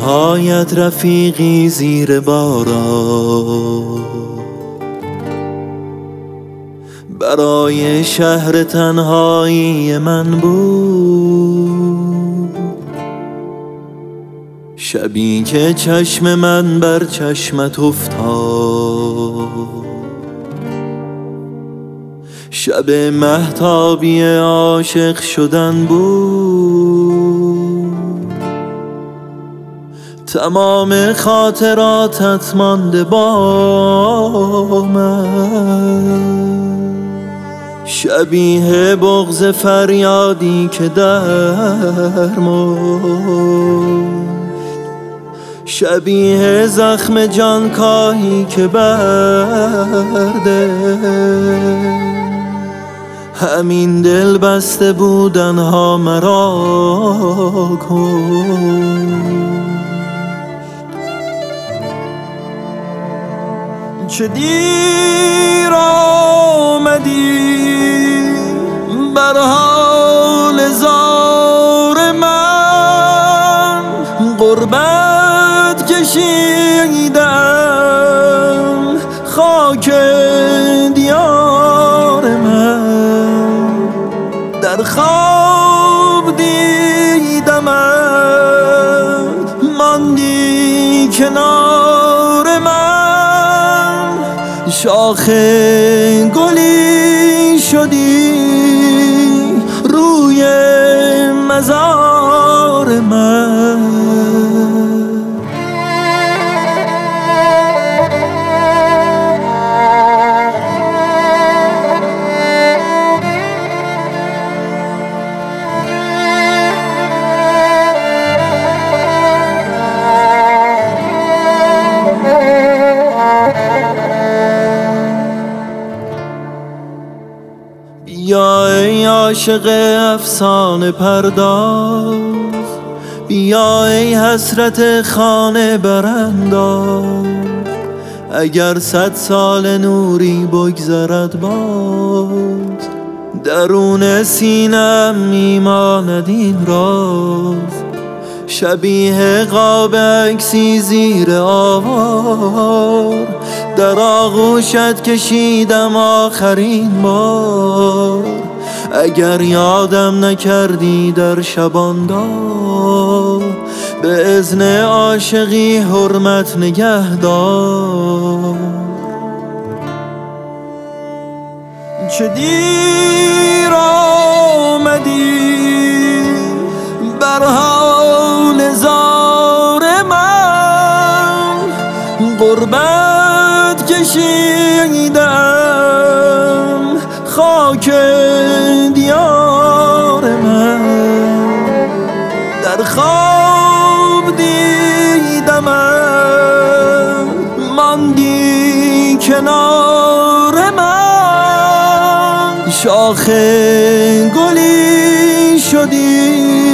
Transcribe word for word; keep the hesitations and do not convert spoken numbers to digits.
تنهایت رفیقی زیر باران، برای شهر تنهایی من بود. شبی که چشم من بر چشمت افتاد، شب مهتابی عاشق شدن بود. تمام خاطراتت مانده با من، شبیه بغض فریادی که در مرد، شبیه زخم جانکاهی که برده. همین دل بسته بودن ها مرا کن. چه دیر آمدی بر حال زار من، غربت کشیدم خاک دیار من. در خواب دیدمت ماندی کنار من، شاخ گلی شدی روی مزار من. بیا ای عاشق افسانه پرداز، بیا ای حسرت خانه برانداز. اگر صد سال نوری بگذرد باز، درون سینه‌ام میماند این راز. شبیه قاب عکسی زیر آوار، در آغوشت کشیدم آخرین بار. اگر یادم نکردی در شباندار، به اذن عاشقی حرمت نگهدار. چه دیر آمدی بر حال زار من، غربت کشیدم خاک دیار من. در خواب دیدمت ماندی کنار من، شاخ گلی شدی